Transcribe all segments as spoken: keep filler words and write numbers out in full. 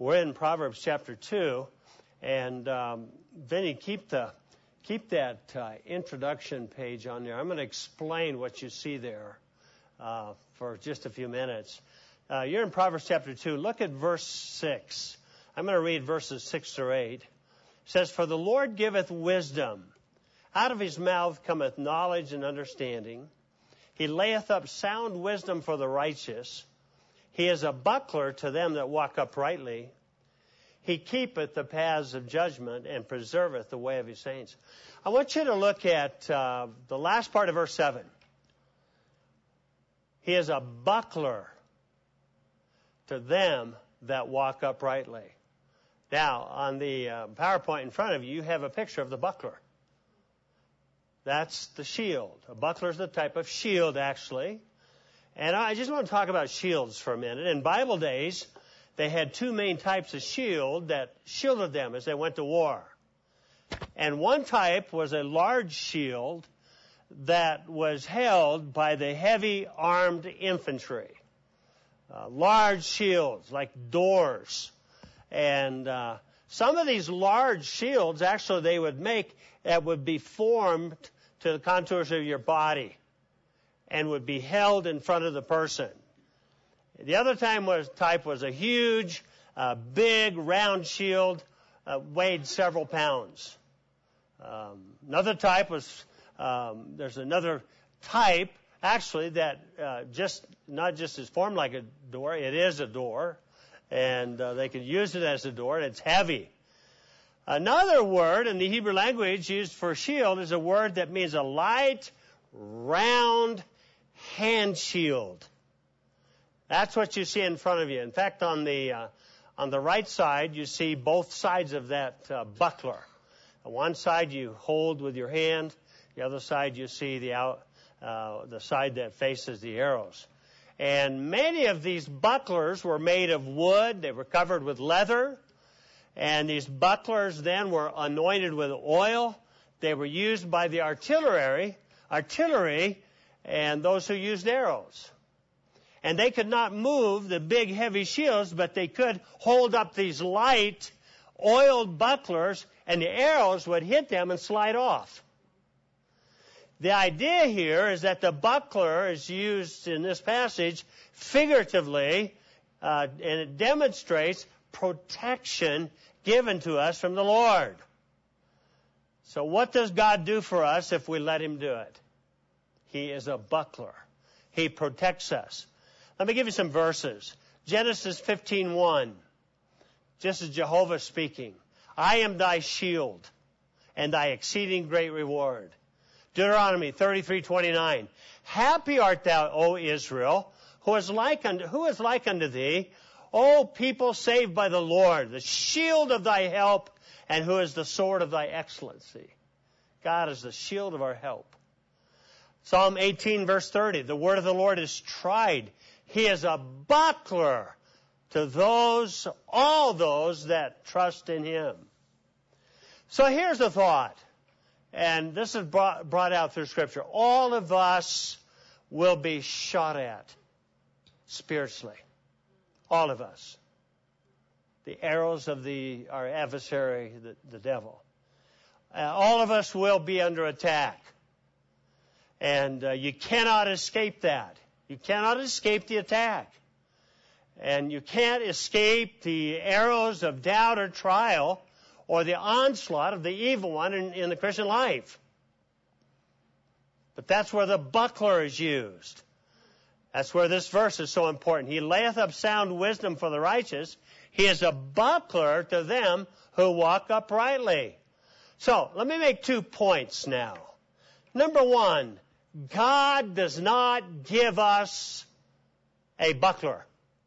We're in Proverbs chapter two, and um, Vinny, keep the keep that uh, introduction page on there. I'm going to explain what you see there uh, for just a few minutes. Uh, you're in Proverbs chapter two. Look at verse six. I'm going to read verses six through eight. It says, "For the Lord giveth wisdom. Out of his mouth cometh knowledge and understanding. He layeth up sound wisdom for the righteous. He is a buckler to them that walk uprightly. He keepeth the paths of judgment and preserveth the way of his saints." I want you to look at uh, the last part of verse seven. He is a buckler to them that walk uprightly. Now, on the uh, PowerPoint in front of you, you have a picture of the buckler. That's the shield. A buckler is the type of shield, actually. And I just want to talk about shields for a minute. In Bible days, they had two main types of shield that shielded them as they went to war. And one type was a large shield that was held by the heavy armed infantry. Uh, large shields, like doors. And uh, some of these large shields, actually, they would make that would be formed to the contours of your body and would be held in front of the person. The other time was, type was a huge, uh, big, round shield, uh, weighed several pounds. Um, another type was, um, there's another type, actually, that uh, just not just is formed like a door, it is a door, and uh, they can use it as a door, and it's heavy. Another word in the Hebrew language used for shield is a word that means a light, round hand shield. That's what you see in front of you. In fact, on the uh, on the right side, you see both sides of that uh, buckler. On one side you hold with your hand. The other side you see the out, uh, the side that faces the arrows. And many of these bucklers were made of wood. They were covered with leather. And these bucklers then were anointed with oil. They were used by the artillery, artillery, and those who used arrows. And they could not move the big heavy shields, but they could hold up these light, oiled bucklers, and the arrows would hit them and slide off. The idea here is that the buckler is used in this passage figuratively, uh, and it demonstrates protection given to us from the Lord. So what does God do for us if we let him do it? He is a buckler. He protects us. Let me give you some verses. Genesis fifteen one. This is Jehovah speaking. "I am thy shield and thy exceeding great reward." Deuteronomy thirty-three twenty-nine. "Happy art thou, O Israel, who is like unto, who is like unto thee, O people saved by the Lord, the shield of thy help, and who is the sword of thy excellency." God is the shield of our help. Psalm eighteen verse thirty. "The word of the Lord is tried. He is a buckler to those, all those that trust in him." So here's the thought, and this is brought, brought out through Scripture. All of us will be shot at spiritually. All of us. The arrows of the our adversary, the, the devil. Uh, all of us will be under attack. And uh, you cannot escape that. You cannot escape the attack. And you can't escape the arrows of doubt or trial or the onslaught of the evil one in, in the Christian life. But that's where the buckler is used. That's where this verse is so important. He layeth up sound wisdom for the righteous. He is a buckler to them who walk uprightly. So, let me make two points now. Number one, God does not give us a buckler.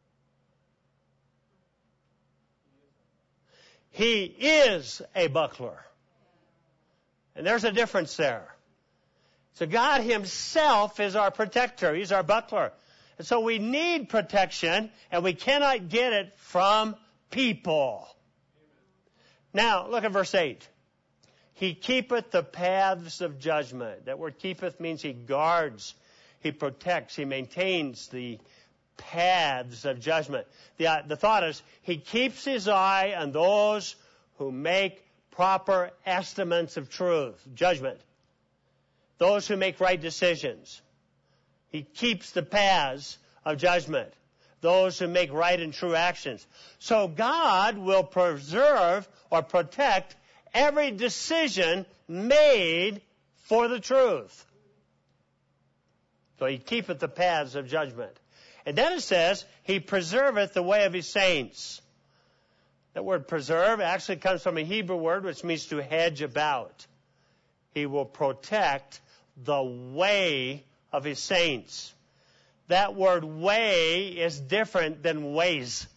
He is a buckler. And there's a difference there. So God himself is our protector. He's our buckler. And so we need protection, and we cannot get it from people. Now, look at verse eight. He keepeth the paths of judgment. That word keepeth means he guards, he protects, he maintains the paths of judgment. The, uh, the thought is, he keeps his eye on those who make proper estimates of truth, judgment. Those who make right decisions. He keeps the paths of judgment. Those who make right and true actions. So God will preserve or protect every decision made for the truth. So he keepeth the paths of judgment. And then it says, he preserveth the way of his saints. That word preserve actually comes from a Hebrew word which means to hedge about. He will protect the way of his saints. That word way is different than ways.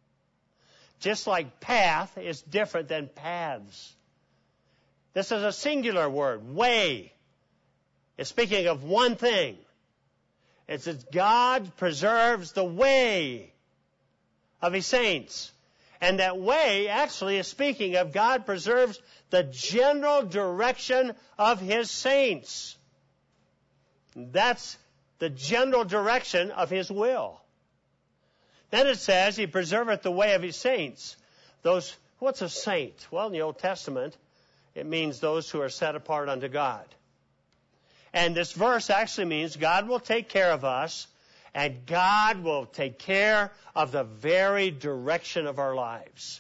Just like path is different than paths. This is a singular word, way. It's speaking of one thing. It says God preserves the way of his saints. And that way actually is speaking of God preserves the general direction of his saints. That's the general direction of his will. Then it says, he preserveth the way of his saints. Those, what's a saint? Well, in the Old Testament, it means those who are set apart unto God. And this verse actually means God will take care of us, and God will take care of the very direction of our lives.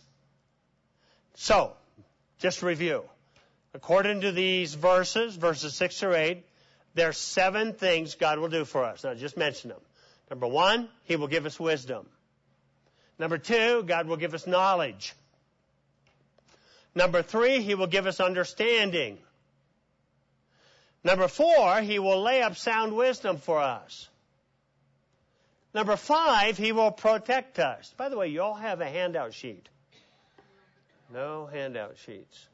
So, just review. According to these verses, verses six through eight, there are seven things God will do for us. Now, just mention them. Number one, he will give us wisdom. Number two, God will give us knowledge. Number three, he will give us understanding. Number four, he will lay up sound wisdom for us. Number five, he will protect us. By the way, you all have a handout sheet. No handout sheets.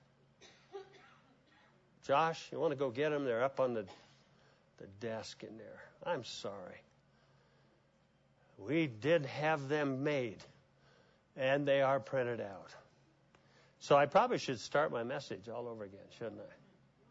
Josh, you want to go get them? They're up on the, the desk in there. I'm sorry. We did have them made, and they are printed out. So I probably should start my message all over again, shouldn't I?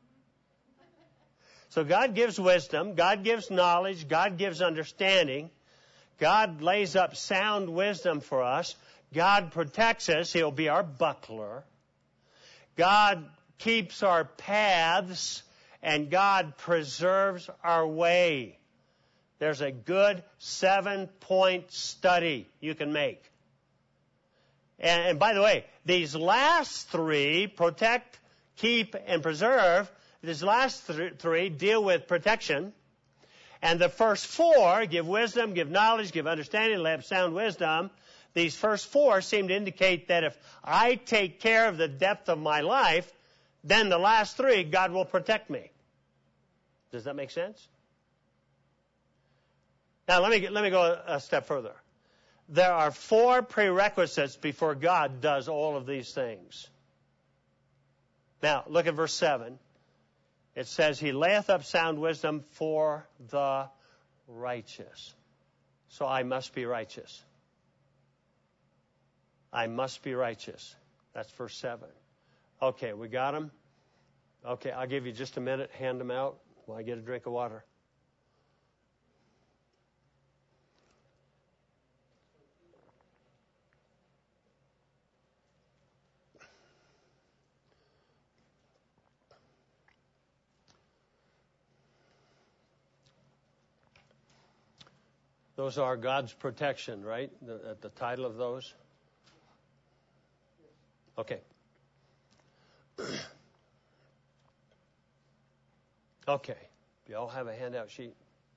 So God gives wisdom, God gives knowledge, God gives understanding. God lays up sound wisdom for us. God protects us. He'll be our buckler. God keeps our paths, and God preserves our way. There's a good seven-point study you can make. And, and by the way, these last three, protect, keep, and preserve, these last th- three deal with protection. And the first four, give wisdom, give knowledge, give understanding, lay up sound wisdom. These first four seem to indicate that if I take care of the depth of my life, then the last three, God will protect me. Does that make sense? Now, let me, let me go a step further. There are four prerequisites before God does all of these things. Now, look at verse seven. It says, he layeth up sound wisdom for the righteous. So I must be righteous. I must be righteous. That's verse seven. Okay, we got them? Okay, I'll give you just a minute. Hand them out while I get a drink of water. Those are God's protection, right? The, the title of those? Okay. Okay. You all have a handout sheet?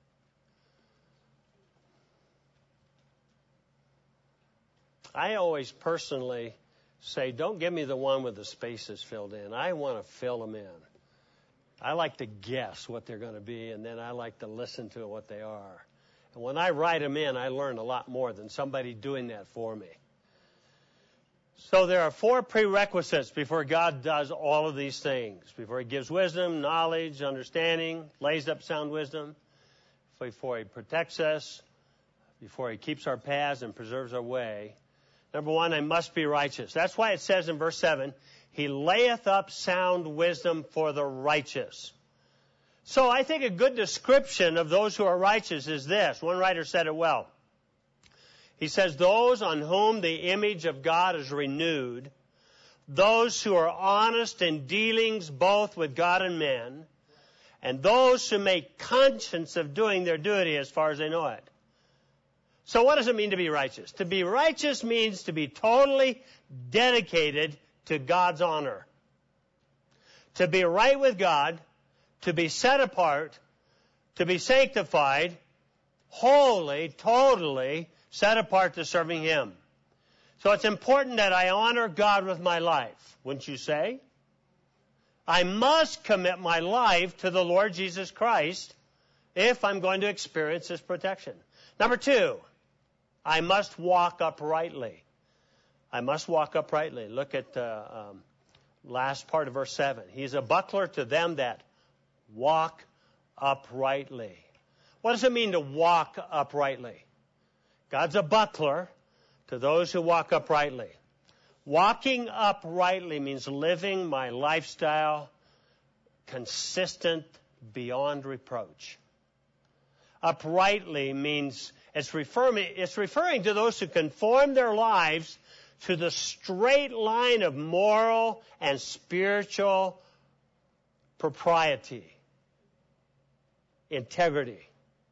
I always personally say, don't give me the one with the spaces filled in. I want to fill them in. I like to guess what they're going to be, and then I like to listen to what they are. And when I write them in, I learn a lot more than somebody doing that for me. So there are four prerequisites before God does all of these things. Before he gives wisdom, knowledge, understanding, lays up sound wisdom, before he protects us, before he keeps our paths and preserves our way. Number one, I must be righteous. That's why it says in verse seven, he layeth up sound wisdom for the righteous. So I think a good description of those who are righteous is this. One writer said it well. He says, those on whom the image of God is renewed, those who are honest in dealings both with God and men, and those who make conscience of doing their duty as far as they know it. So what does it mean to be righteous? To be righteous means to be totally dedicated to God's honor. To be right with God, to be set apart, to be sanctified, holy, totally set apart to serving Him. So it's important that I honor God with my life, wouldn't you say? I must commit my life to the Lord Jesus Christ if I'm going to experience His protection. Number two, I must walk uprightly. I must walk uprightly. Look at the um, last part of verse seven. He's a buckler to them that walk uprightly. What does it mean to walk uprightly? God's a buckler to those who walk uprightly. Walking uprightly means living my lifestyle consistent beyond reproach. Uprightly means it's referring, it's referring to those who conform their lives to the straight line of moral and spiritual propriety, integrity.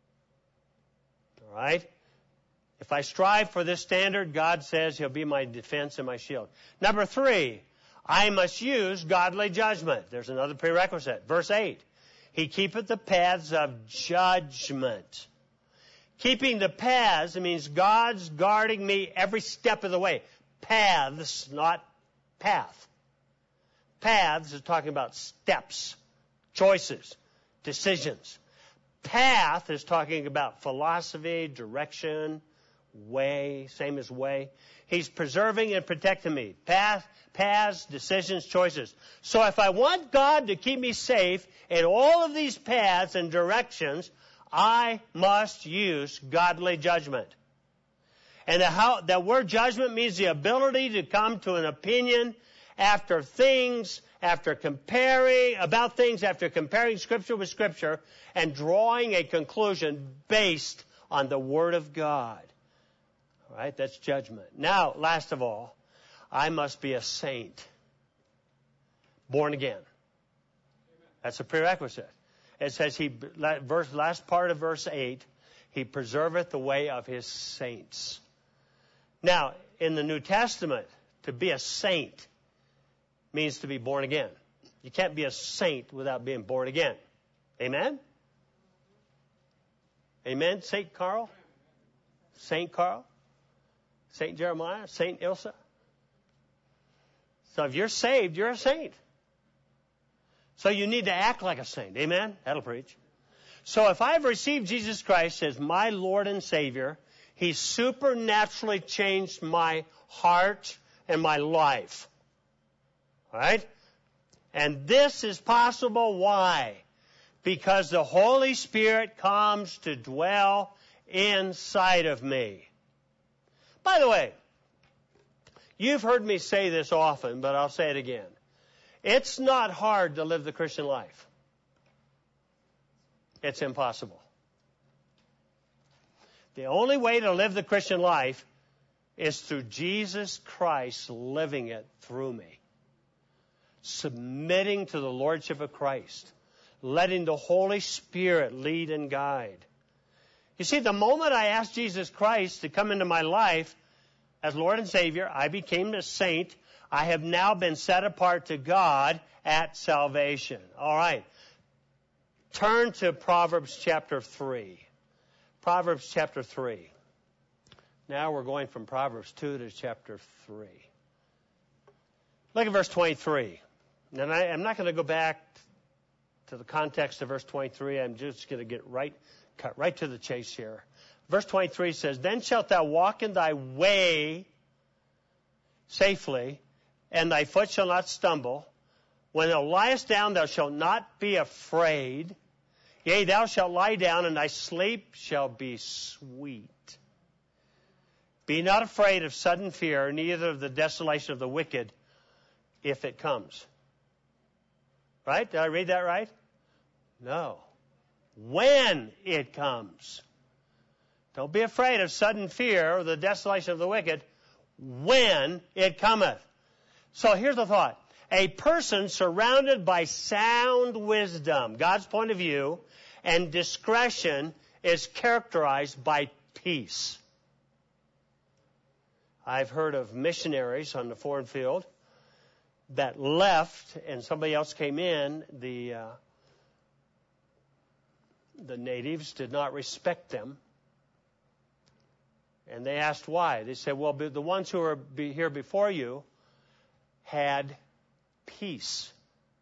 All right? If I strive for this standard, God says He'll be my defense and my shield. Number three, I must use godly judgment. There's another prerequisite. Verse eight, He keepeth the paths of judgment. Keeping the paths means God's guarding me every step of the way. Paths, not path. Paths is talking about steps, choices, decisions. Path is talking about philosophy, direction, way, same as way. He's preserving and protecting me. Path, paths, decisions, choices. So if I want God to keep me safe in all of these paths and directions, I must use godly judgment. And the, how, the word judgment means the ability to come to an opinion after things, after comparing, about things, after comparing Scripture with Scripture and drawing a conclusion based on the Word of God. All right, that's judgment. Now, last of all, I must be a saint. Born again. That's a prerequisite. It says, he, verse, last part of verse eight, He preserveth the way of His saints. Now, in the New Testament, to be a saint means to be born again. You can't be a saint without being born again. Amen? Amen, Saint Carl? Saint Carl? Saint Jeremiah? Saint Ilsa? So if you're saved, you're a saint. So you need to act like a saint. Amen? That'll preach. So if I've received Jesus Christ as my Lord and Savior, He supernaturally changed my heart and my life. All right? And this is possible. Why? Because the Holy Spirit comes to dwell inside of me. By the way, you've heard me say this often, but I'll say it again. It's not hard to live the Christian life. It's impossible. The only way to live the Christian life is through Jesus Christ living it through me. Submitting to the Lordship of Christ. Letting the Holy Spirit lead and guide. You see, the moment I asked Jesus Christ to come into my life as Lord and Savior, I became a saint. I have now been set apart to God at salvation. All right. Turn to Proverbs chapter three. Proverbs chapter three. Now we're going from Proverbs two to chapter three. Look at verse twenty-three. And I, I'm not going to go back to the context of verse twenty-three. I'm just going to get right, cut right to the chase here. Verse twenty-three says, Then shalt thou walk in thy way safely, and thy foot shall not stumble. When thou liest down, thou shalt not be afraid. Yea, thou shalt lie down, and thy sleep shall be sweet. Be not afraid of sudden fear, neither of the desolation of the wicked, if it comes. Right? Did I read that right? No. When it comes. Don't be afraid of sudden fear or the desolation of the wicked when it cometh. So here's the thought. A person surrounded by sound wisdom, God's point of view, and discretion is characterized by peace. I've heard of missionaries on the foreign field that left and somebody else came in. The uh, the natives did not respect them. And they asked why. They said, well, the ones who are here before you had peace.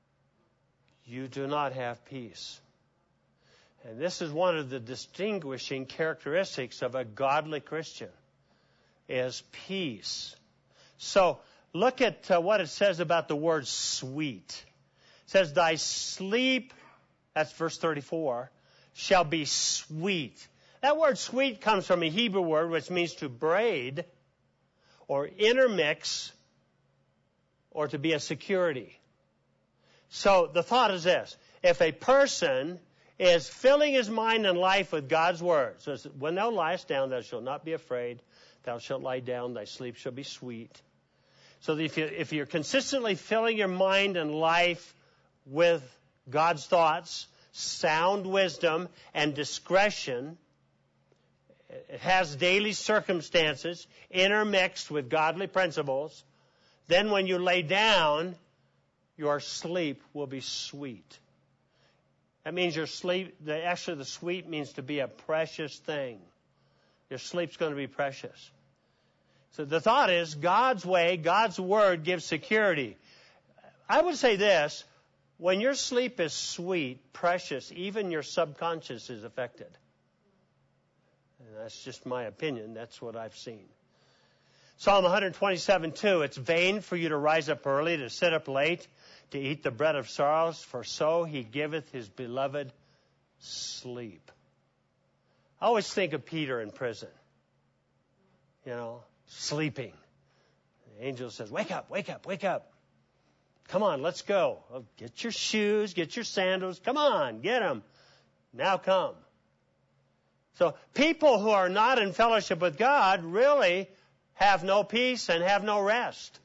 You do not have peace. And this is one of the distinguishing characteristics of a godly Christian, is peace. So look at uh, what it says about the word sweet. It says, thy sleep, that's verse thirty-four, shall be sweet. That word sweet comes from a Hebrew word which means to braid or intermix or to be a security. So the thought is this. If a person is filling his mind and life with God's word, so when thou liest down, thou shalt not be afraid. Thou shalt lie down, thy sleep shall be sweet. So if, you, if you're consistently filling your mind and life with God's thoughts, sound wisdom, and discretion, it has daily circumstances intermixed with godly principles, then when you lay down, your sleep will be sweet. That means your sleep, the, actually the sweet means to be a precious thing. Your sleep's going to be precious. So the thought is, God's way, God's word gives security. I would say this, when your sleep is sweet, precious, even your subconscious is affected. And that's just my opinion. That's what I've seen. Psalm one twenty-seven two, it's vain for you to rise up early, to sit up late, to eat the bread of sorrows, for so he giveth his beloved sleep. I always think of Peter in prison, you know, sleeping. The angel says, wake up, wake up, wake up. Come on, let's go. Well, get your shoes, get your sandals. Come on, get them. Now come. So people who are not in fellowship with God really have no peace and have no rest.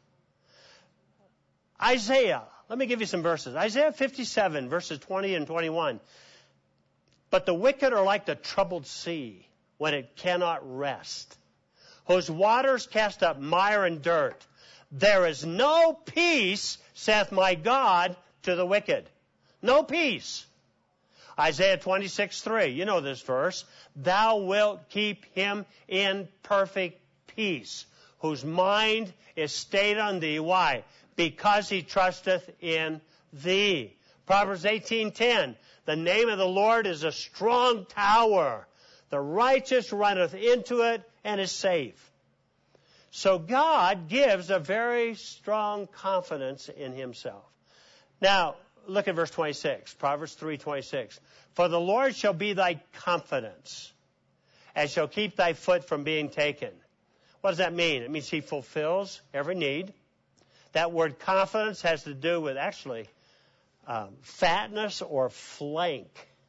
Isaiah, let me give you some verses. Isaiah fifty-seven, verses twenty and twenty-one. But the wicked are like the troubled sea when it cannot rest, whose waters cast up mire and dirt. There is no peace, saith my God, to the wicked. No peace. Isaiah twenty-six three, you know this verse. Thou wilt keep him in perfect peace, whose mind is stayed on thee. Why? Because he trusteth in thee. Proverbs eighteen ten, the name of the Lord is a strong tower. The righteous runneth into it and is safe. So God gives a very strong confidence in himself. Now, look at verse twenty-six, Proverbs three twenty-six. For the Lord shall be thy confidence, and shall keep thy foot from being taken. What does that mean? It means he fulfills every need. That word confidence has to do with actually um, fatness or flank,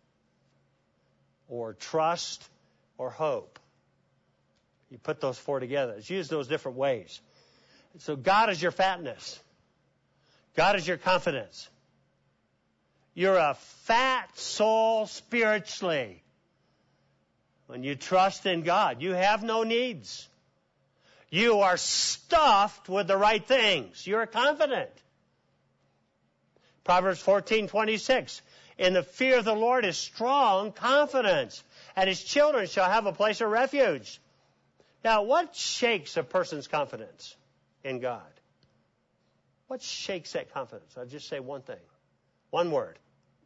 or trust or hope. You put those four together. It's used those different ways. So God is your fatness. God is your confidence. You're a fat soul spiritually when you trust in God. You have no needs. You are stuffed with the right things. You're confident. Proverbs fourteen twenty-six. In the fear of the Lord is strong confidence, and his children shall have a place of refuge. Now, what shakes a person's confidence in God? What shakes that confidence? I'll just say one thing. One word.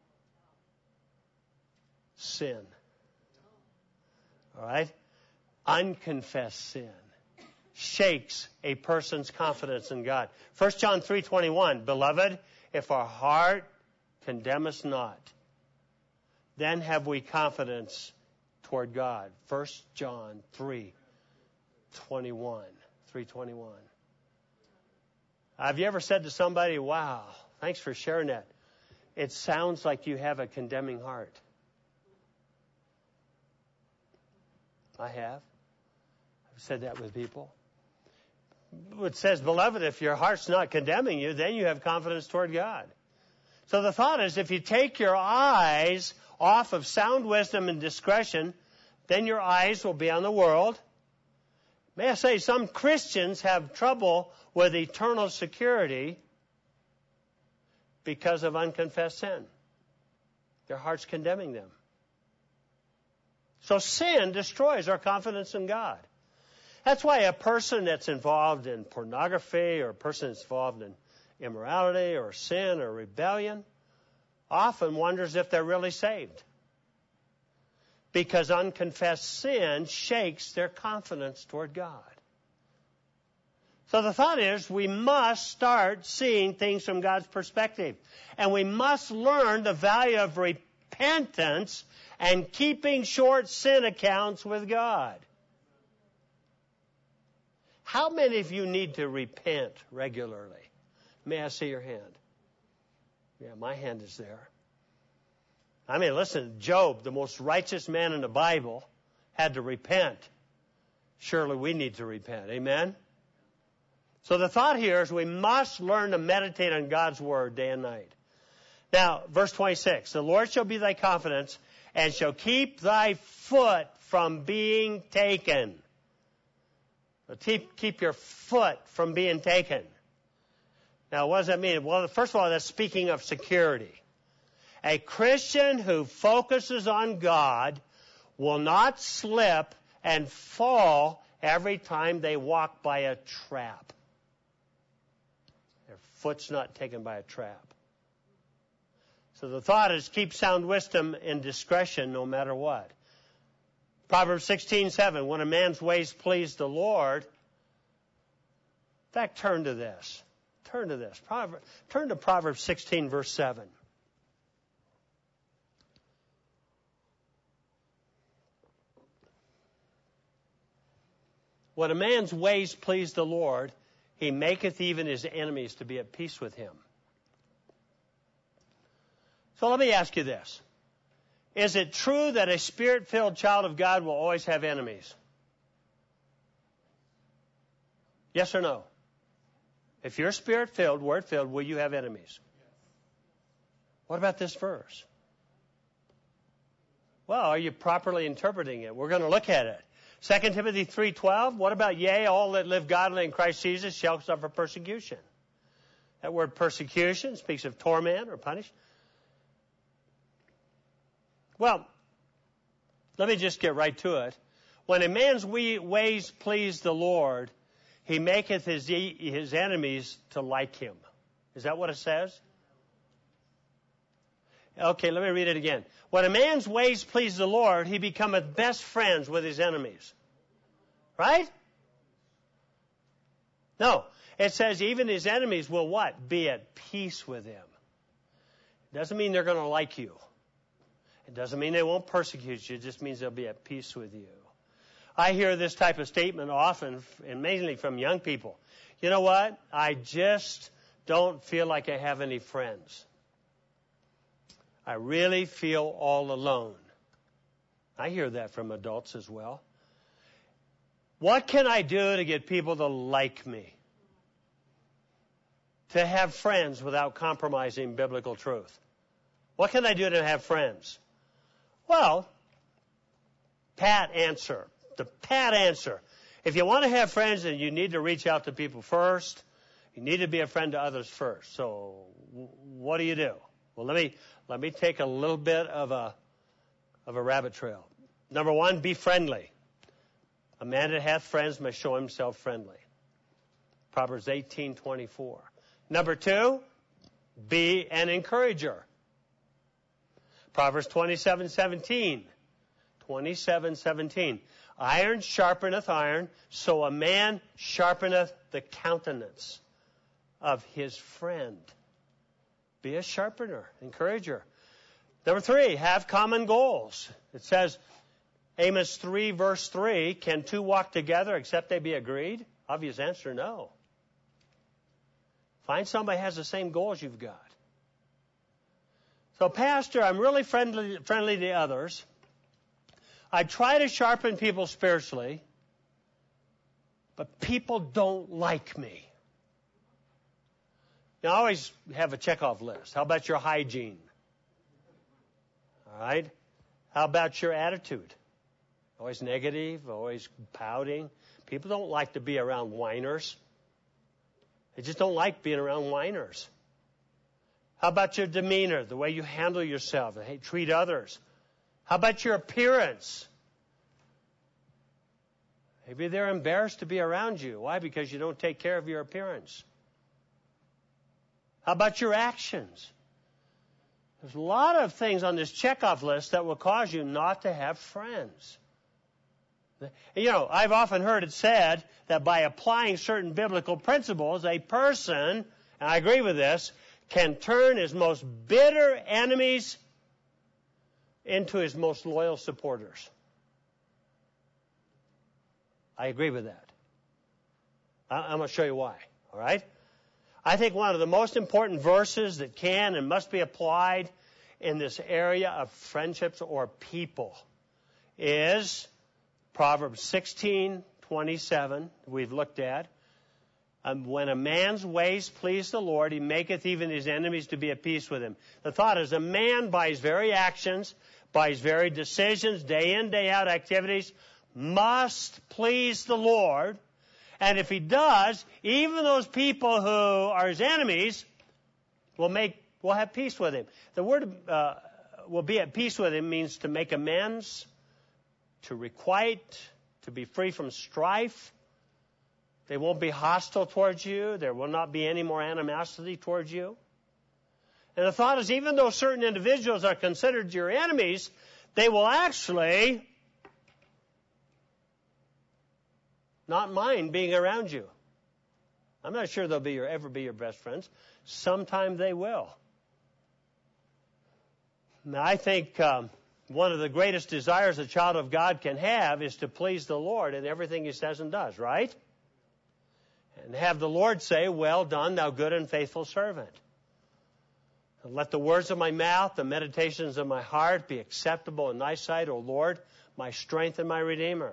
Sin. All right? Unconfessed sin shakes a person's confidence in God. First John three twenty-one, Beloved, if our heart condemn us not, then have we confidence toward God. First John three twenty-one. three twenty-one. Have you ever said to somebody, wow, thanks for sharing that. It sounds like you have a condemning heart. I have. I've said that with people. It says, beloved, if your heart's not condemning you, then you have confidence toward God. So the thought is, if you take your eyes off of sound wisdom and discretion, then your eyes will be on the world. May I say, some Christians have trouble with eternal security because of unconfessed sin. Their heart's condemning them. So sin destroys our confidence in God. That's why a person that's involved in pornography or a person that's involved in immorality or sin or rebellion often wonders if they're really saved. Because unconfessed sin shakes their confidence toward God. So the thought is, we must start seeing things from God's perspective. And we must learn the value of repentance and keeping short sin accounts with God. How many of you need to repent regularly? May I see your hand? Yeah, my hand is there. I mean, listen, Job, the most righteous man in the Bible, had to repent. Surely we need to repent. Amen? So the thought here is we must learn to meditate on God's Word day and night. Now, verse twenty-six, the Lord shall be thy confidence and shall keep thy foot from being taken. So keep, keep your foot from being taken. Now, what does that mean? Well, first of all, that's speaking of security. A Christian who focuses on God will not slip and fall every time they walk by a trap. Their foot's not taken by a trap. So the thought is keep sound wisdom and discretion no matter what. Proverbs sixteen seven, when a man's ways please the Lord. In fact, turn to this. Turn to this. Proverbs, turn to Proverbs sixteen, verse seven. When a man's ways please the Lord, he maketh even his enemies to be at peace with him. So let me ask you this. Is it true that a Spirit-filled child of God will always have enemies? Yes or no? If you're Spirit-filled, Word-filled, will you have enemies? What about this verse? Well, are you properly interpreting it? We're going to look at it. Second Timothy three twelve, what about, yea, all that live godly in Christ Jesus shall suffer persecution? That word persecution speaks of torment or punish. Well, let me just get right to it. When a man's ways please the Lord, he maketh his, his enemies to like him. Is that what it says? Okay, let me read it again. When a man's ways please the Lord, he becometh best friends with his enemies. Right? No. It says even his enemies will what? Be at peace with him. It doesn't mean they're going to like you. It doesn't mean they won't persecute you. It just means they'll be at peace with you. I hear this type of statement often, and mainly from young people. You know what? I just don't feel like I have any friends. I really feel all alone. I hear that from adults as well. What can I do to get people to like me? To have friends without compromising biblical truth? What can I do to have friends? Well, pat answer. The pat answer. If you want to have friends, then you need to reach out to people first. You need to be a friend to others first. So what do you do? Well, let me let me take a little bit of a of a rabbit trail. Number one, be friendly. A man that hath friends must show himself friendly. Proverbs eighteen twenty-four. Number two, be an encourager. Proverbs twenty-seven seventeen. twenty-seven seventeen. Iron sharpeneth iron, so a man sharpeneth the countenance of his friend. Be a sharpener, encourager. Number three, have common goals. It says, Amos three, verse three, can two walk together except they be agreed? Obvious answer, no. Find somebody who has the same goals you've got. So, Pastor, I'm really friendly, friendly to others. I try to sharpen people spiritually, but people don't like me. Now, I always have a checkoff list. How about your hygiene? All right? How about your attitude? Always negative, always pouting. People don't like to be around whiners. They just don't like being around whiners. How about your demeanor, the way you handle yourself, and hey, treat others? How about your appearance? Maybe they're embarrassed to be around you. Why? Because you don't take care of your appearance. How about your actions? There's a lot of things on this checkoff list that will cause you not to have friends. You know, I've often heard it said that by applying certain biblical principles, a person, and I agree with this, can turn his most bitter enemies into his most loyal supporters. I agree with that. I'm going to show you why, all right? I think one of the most important verses that can and must be applied in this area of friendships or people is Proverbs sixteen twenty-seven, we've looked at. Um, when a man's ways please the Lord, he maketh even his enemies to be at peace with him. The thought is a man by his very actions, by his very decisions, day in, day out activities, must please the Lord. And if he does, even those people who are his enemies will make will have peace with him. The word uh, will be at peace with him means to make amends, to requite, to be free from strife. They won't be hostile towards you. There will not be any more animosity towards you. And the thought is, even though certain individuals are considered your enemies, they will actually not mind being around you. I'm not sure they'll be your, ever be your best friends. Sometime they will. Now, I think um, one of the greatest desires a child of God can have is to please the Lord in everything he says and does, right? And have the Lord say, well done, thou good and faithful servant. And let the words of my mouth, the meditations of my heart be acceptable in thy sight, O Lord, my strength and my Redeemer.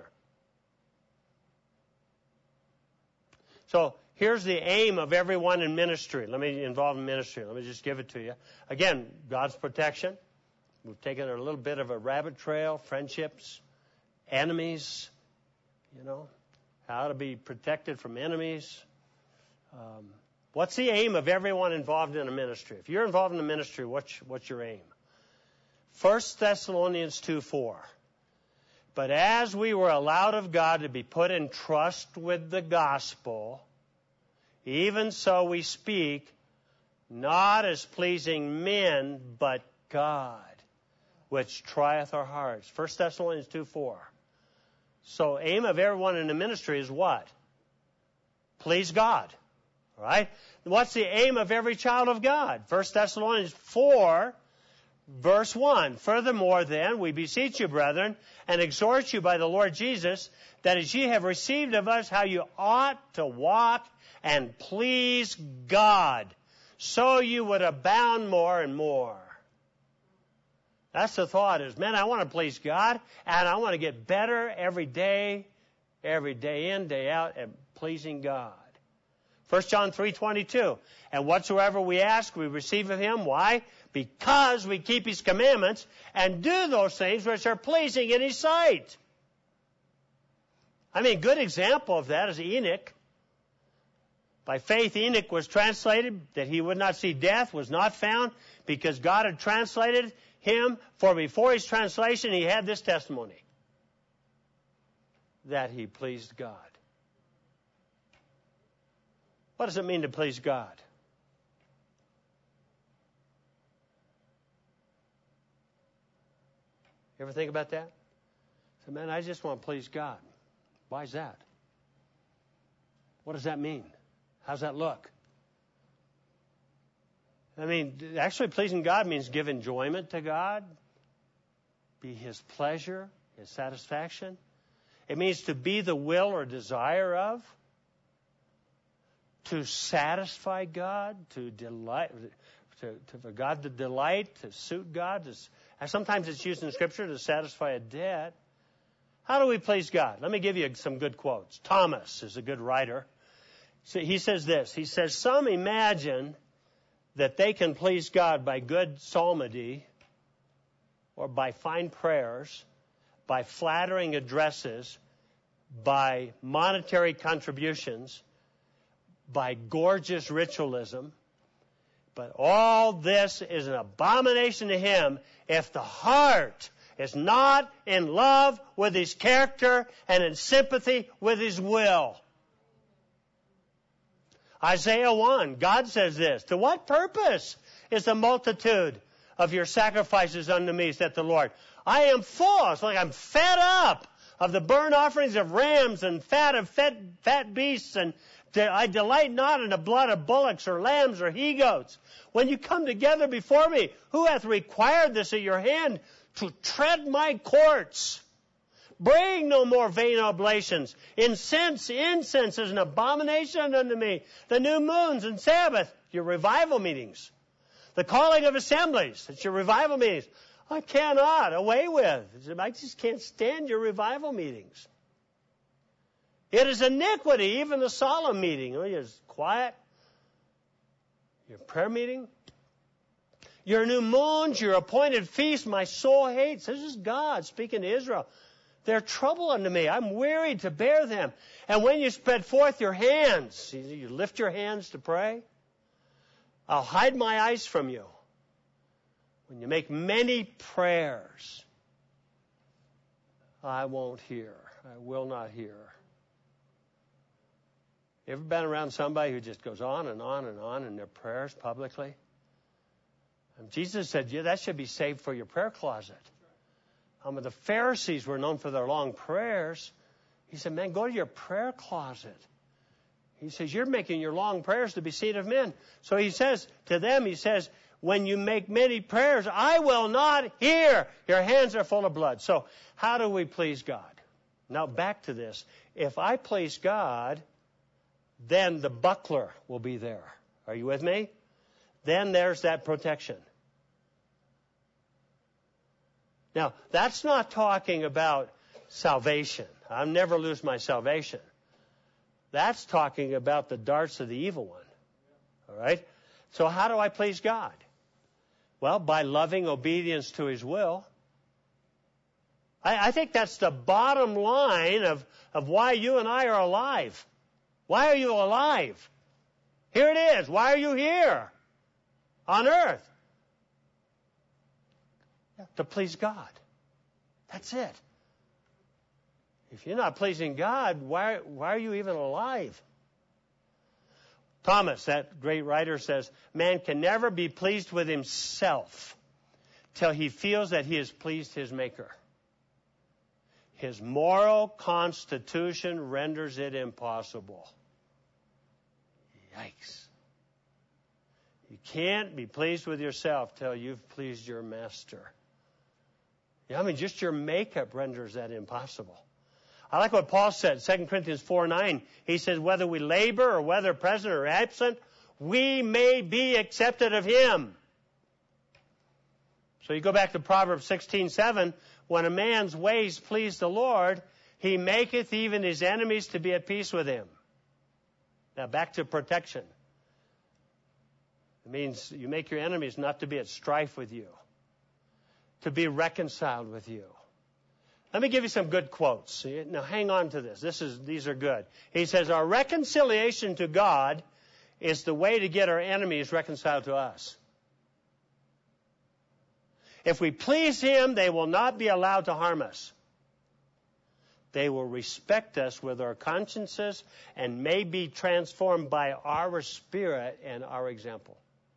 So here's the aim of everyone in ministry. Let me involve in ministry. Let me just give it to you. Again, God's protection. We've taken a little bit of a rabbit trail, friendships, enemies, you know, how to be protected from enemies. Um, what's the aim of everyone involved in a ministry? If you're involved in a ministry, what's, what's your aim? First Thessalonians two four. But as we were allowed of God to be put in trust with the gospel, even so we speak, not as pleasing men, but God, which trieth our hearts. First Thessalonians two four. So aim of everyone in the ministry is what? Please God. All right? What's the aim of every child of God? First Thessalonians four, verse one. Furthermore, then, we beseech you, brethren, and exhort you by the Lord Jesus, that as ye have received of us how you ought to walk and please God, so you would abound more and more. That's the thought is, man, I want to please God, and I want to get better every day, every day in, day out, at pleasing God. First John three twenty-two. And whatsoever we ask, we receive of him. Why? Because we keep his commandments and do those things which are pleasing in his sight. I mean, a good example of that is Enoch. By faith, Enoch was translated that he would not see death, was not found, because God had translated him. For before his translation, he had this testimony, that he pleased God. What does it mean to please God? You ever think about that? So, man, I just want to please God. Why is that? What does that mean? How's that look? I mean, actually pleasing God means give enjoyment to God, be his pleasure, his satisfaction. It means to be the will or desire of, to satisfy God, to delight, to, to for God to delight, to suit God. To, sometimes it's used in Scripture to satisfy a debt. How do we please God? Let me give you some good quotes. Thomas is a good writer. So he says this. He says, some imagine that they can please God by good psalmody or by fine prayers, by flattering addresses, by monetary contributions, by gorgeous ritualism. But all this is an abomination to him if the heart is not in love with his character and in sympathy with his will. Isaiah one, God says this, to what purpose is the multitude of your sacrifices unto me, saith the Lord? I am full, it's like I'm fed up of the burnt offerings of rams and fat of fat, fat beasts, and I delight not in the blood of bullocks or lambs or he-goats. When you come together before me, who hath required this at your hand to tread my courts? Bring no more vain oblations. Incense, incense is an abomination unto me. The new moons and Sabbath, your revival meetings. The calling of assemblies, it's your revival meetings. I cannot, away with. I just can't stand your revival meetings. It is iniquity, even the solemn meeting. Oh, you're quiet. Your prayer meeting. Your new moons, your appointed feasts, my soul hates. This is God speaking to Israel. They're trouble unto me. I'm weary to bear them. And when you spread forth your hands, you lift your hands to pray, I'll hide my eyes from you. When you make many prayers, I won't hear. I will not hear. You ever been around somebody who just goes on and on and on in their prayers publicly? And Jesus said, yeah, that should be saved for your prayer closet. Um, the Pharisees were known for their long prayers. He said, man, go to your prayer closet. He says, you're making your long prayers to be seen of men. So he says to them, he says, when you make many prayers, I will not hear. Your hands are full of blood. So how do we please God? Now back to this. If I please God, then the buckler will be there. Are you with me? Then there's that protection. Now, that's not talking about salvation. I'll never lose my salvation. That's talking about the darts of the evil one. All right? So how do I please God? Well, by loving obedience to his will. I, I think that's the bottom line of, of why you and I are alive. Why are you alive? Here it is. Why are you here on earth? To please God. That's it. If you're not pleasing God, why, why are you even alive? Thomas, that great writer, says, man can never be pleased with himself till he feels that he has pleased his Maker. His moral constitution renders it impossible. Yikes. You can't be pleased with yourself till you've pleased your Master. Yeah, I mean, just your makeup renders that impossible. I like what Paul said, Second Corinthians four nine. He says, whether we labor or whether present or absent, we may be accepted of him. So you go back to Proverbs sixteen seven. When a man's ways please the Lord, he maketh even his enemies to be at peace with him. Now back to protection. It means you make your enemies not to be at strife with you, to be reconciled with you. Let me give you some good quotes. Now hang on to this. This is these are good. He says, our reconciliation to God is the way to get our enemies reconciled to us. If we please him, they will not be allowed to harm us. They will respect us with our consciences and may be transformed by our spirit and our example.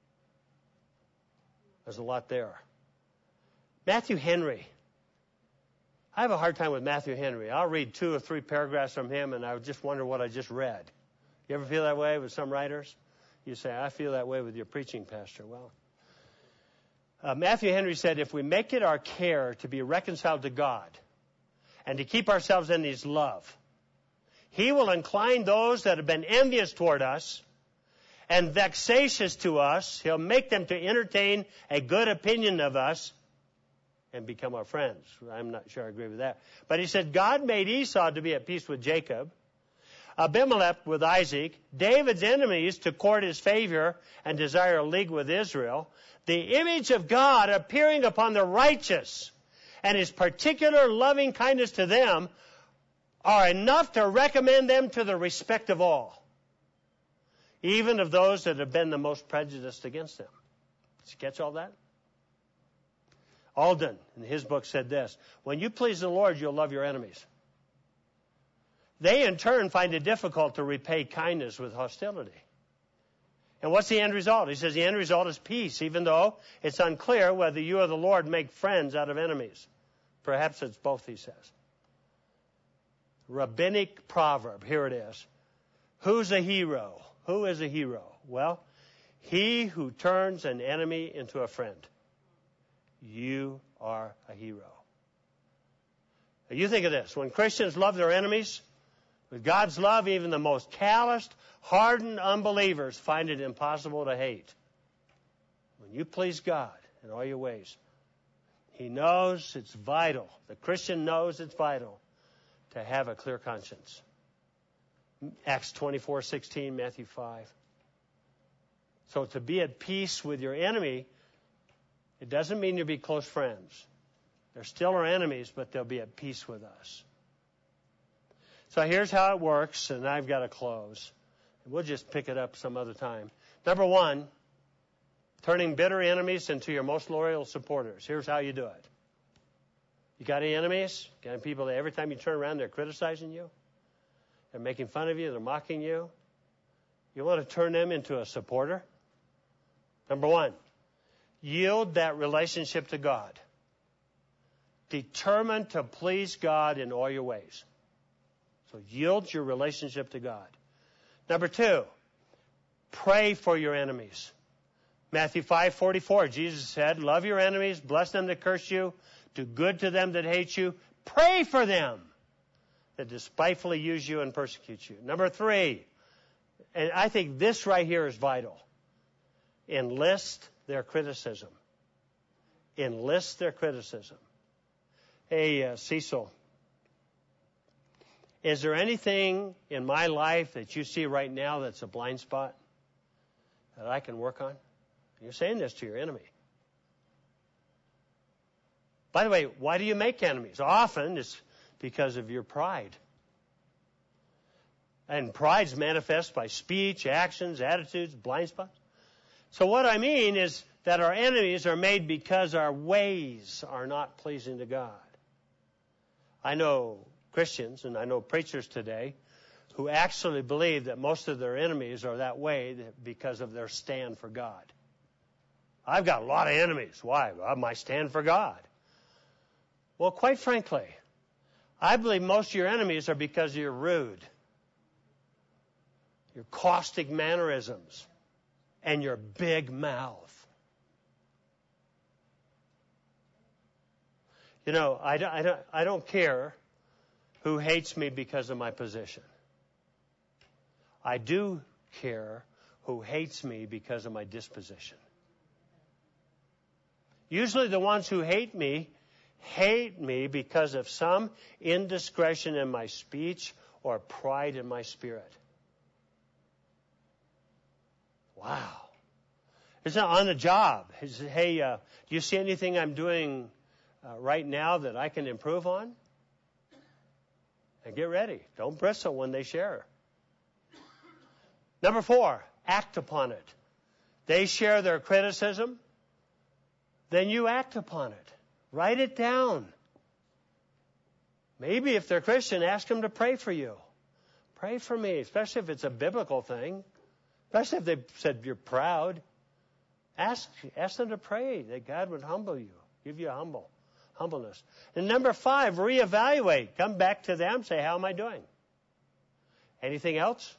There's a lot there. Matthew Henry. I have a hard time with Matthew Henry. I'll read two or three paragraphs from him, and I just wonder what I just read. You ever feel that way with some writers? You say, I feel that way with your preaching, Pastor. Well, uh, Matthew Henry said, if we make it our care to be reconciled to God and to keep ourselves in his love, he will incline those that have been envious toward us and vexatious to us. He'll make them to entertain a good opinion of us. and become our friends. I'm not sure I agree with that. But he said God made Esau to be at peace with Jacob, Abimelech with Isaac, David's enemies to court his favor and desire a league with Israel, the image of God appearing upon the righteous and his particular loving kindness to them are enough to recommend them to the respect of all, even of those that have been the most prejudiced against them. Did you catch all that? Alden, in his book, said this: when you please the Lord, you'll love your enemies. They, in turn, find it difficult to repay kindness with hostility. And what's the end result? He says the end result is peace, even though it's unclear whether you or the Lord make friends out of enemies. Perhaps it's both, he says. Rabbinic proverb, here it is. Who's a hero? Who is a hero? Well, he who turns an enemy into a friend. You are a hero. Now you think of this. When Christians love their enemies, with God's love, even the most calloused, hardened unbelievers find it impossible to hate. When you please God in all your ways, He knows it's vital. The Christian knows it's vital to have a clear conscience. Acts twenty-four sixteen, Matthew five. So to be at peace with your enemy, it doesn't mean you'll be close friends. They're still our enemies, but they'll be at peace with us. So here's how it works, and I've got to close. We'll just pick it up some other time. Number one, turning bitter enemies into your most loyal supporters. Here's how you do it. You got any enemies? Got any people that every time you turn around, they're criticizing you? They're making fun of you? They're mocking you? You want to turn them into a supporter? Number one, yield that relationship to God. Determined to please God in all your ways. So yield your relationship to God. Number two, pray for your enemies. Matthew five forty-four, Jesus said, love your enemies, bless them that curse you, do good to them that hate you, pray for them that despitefully use you and persecute you. Number three, and I think this right here is vital, enlist their criticism. Enlist their criticism. Hey, uh, Cecil, is there anything in my life that you see right now that's a blind spot that I can work on? You're saying this to your enemy. By the way, why do you make enemies? Often it's because of your pride. And pride's manifest by speech, actions, attitudes, blind spots. So what I mean is that our enemies are made because our ways are not pleasing to God. I know Christians, and I know preachers today, who actually believe that most of their enemies are that way because of their stand for God. I've got a lot of enemies. Why? Well, my stand for God. Well, quite frankly, I believe most of your enemies are because you're rude, your caustic mannerisms, and your big mouth. You know, I don't, I don't, I don't care who hates me because of my position. I do care who hates me because of my disposition. Usually the ones who hate me hate me because of some indiscretion in my speech or pride in my spirit. Wow. It's not on the job. It's, hey, uh, do you see anything I'm doing uh, right now that I can improve on? And get ready. Don't bristle when they share. Number four, act upon it. They share their criticism, then you act upon it. Write it down. Maybe if they're Christian, ask them to pray for you. Pray for me, especially if it's a biblical thing. Especially if they've said you're proud. Ask, ask them to pray that God would humble you, give you a humble, humbleness. And number five, reevaluate. Come back to them, say, how am I doing? Anything else?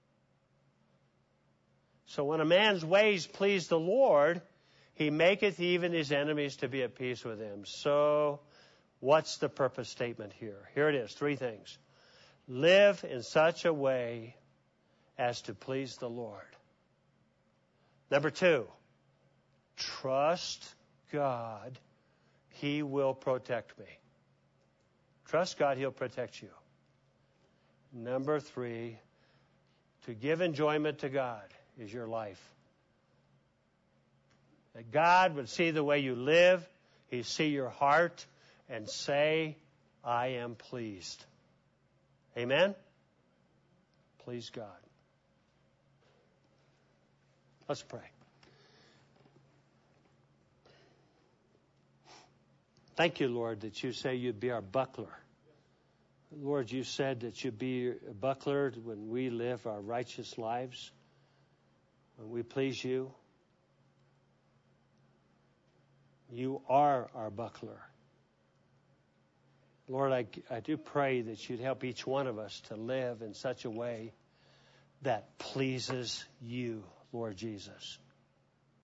So when a man's ways please the Lord, he maketh even his enemies to be at peace with him. So what's the purpose statement here? Here it is, three things. Live in such a way as to please the Lord. Number two, trust God. He will protect me. Trust God, He'll protect you. Number three, to give enjoyment to God is your life. That God would see the way you live, He'd see your heart, and say, I am pleased. Amen? Please God. Let's pray. Thank you, Lord, that you say you'd be our buckler. Lord, you said that you'd be a buckler when we live our righteous lives, when we please you. You are our buckler. Lord, I, I do pray that you'd help each one of us to live in such a way that pleases you, Lord Jesus.